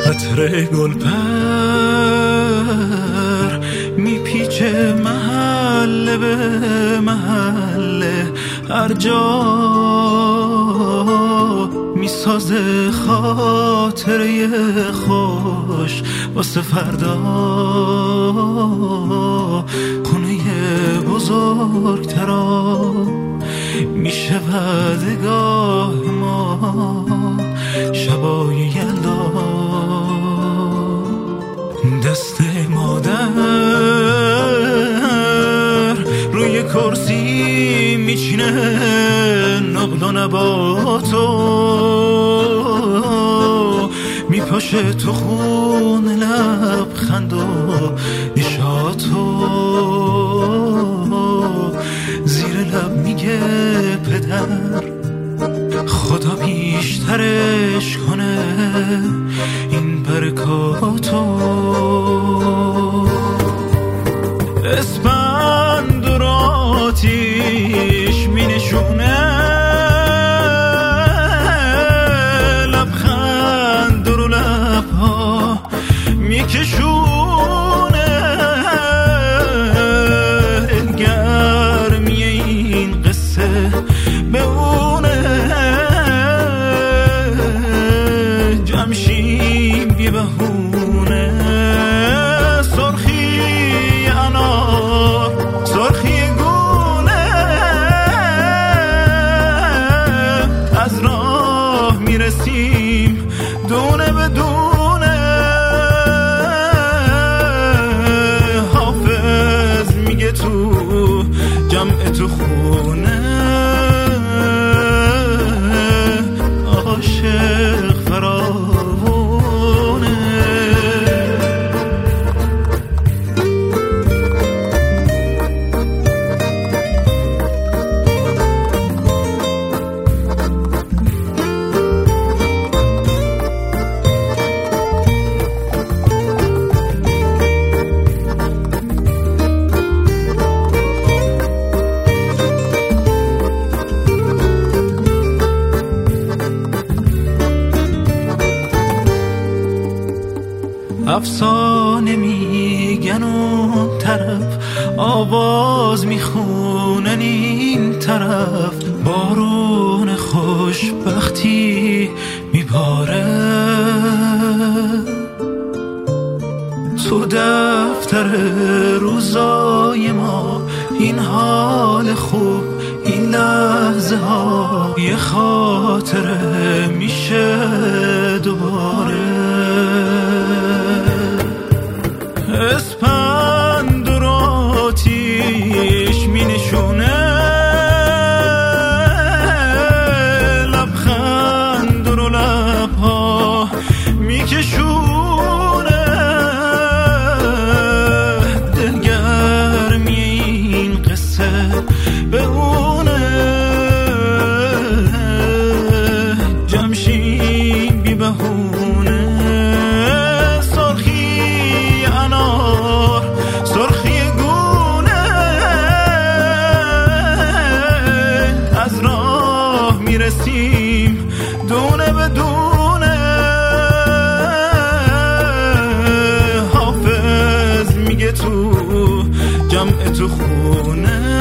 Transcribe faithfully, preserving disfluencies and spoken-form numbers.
عطر گلپر میپیچه محله به محله، هر جا میسازه خاطره خوش واسه فردا. خونه بزرگترا میشه ودگاه ما شبای یلدا. دست مادر روی کرسی میچینه نقل و نباتو، میپاشه تو خون لبخند و نشاتو. زیر لب میگه پدر خدا بیشترش کنه این برکاتو. اسپند و آتیش می نشونه، لبخند رو لبها می کشونه. گرمی این قصه به اونه، جمشیم بی بهونه. سرخی انار، سرخی گونه، از راه میرسیم دونه به دونه. حافظ میگه تو جمع تو خونه، عاشق فراوونه. افسانه میگن اون طرف، آواز میخونن این طرف. بارون خوشبختی میباره تو دفتر روزای ما. این حال خوب، این لحظه ها یه خاطره میشه دوباره. اسپند و آتیش می نشونه، لبخند رو لبها می کشونه. دلگرمی این قصه به اونه، جمشیم بی بهونه. میرسیم دونه به دونه. حافظ میگه تو جمع تو خونه،